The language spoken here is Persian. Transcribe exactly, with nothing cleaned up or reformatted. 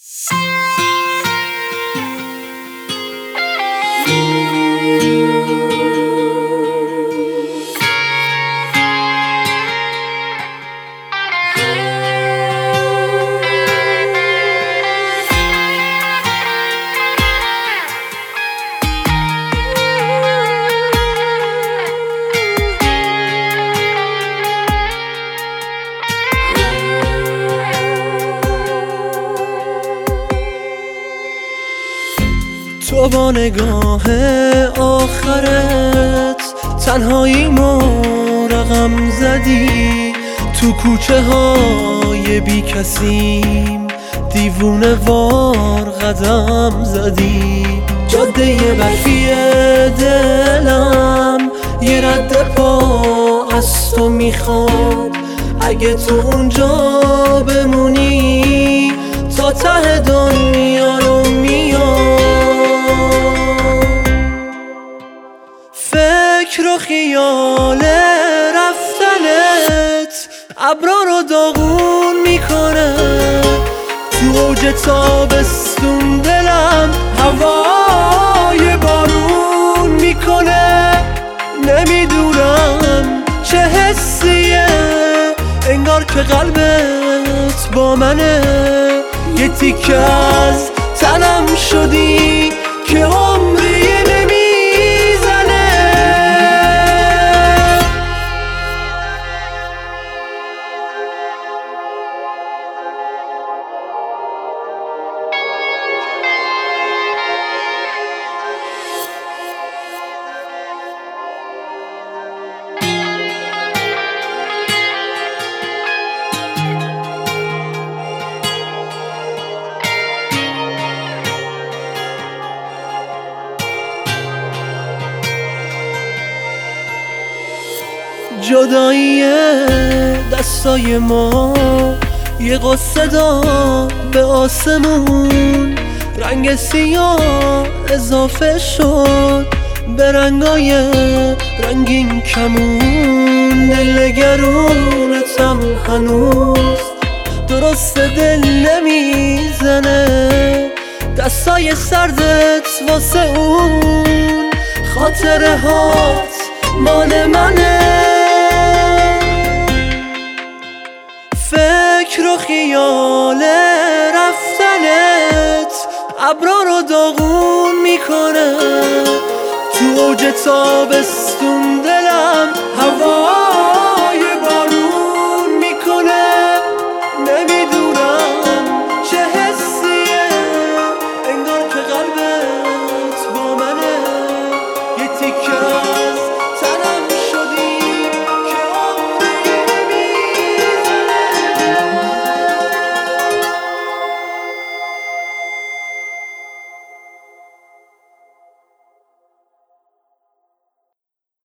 تو با نگاه آخرت تنهاییمو رقم زدی، تو کوچه های بی کسیم دیوونه وار قدم زدی. جاده برفی دلم یه رد پا از تو میخواد، اگه تو اونجا بمونی تا ته دنیا رو میاد. فکر و خیال رفتنت ابرا رو داغون میکنه، تو اوج تابستون دلم هوای بارون میکنه. نمیدونم چه حسیه، انگار که قلبت با منه، یه تیکه از تنم شدی که عمری نمیزنه. جدایی دستای ما یه قصه داد به آسمون، رنگ سیاه اضافه شد به رنگای رنگین کمون. دل نگرونتم هنوز درست دل نمیزنه، دستای سردت واسه اون خاطره هات مال منه. فکر و خیال رفتنت ابرا رو داغون میکنه، تو اوج تابستون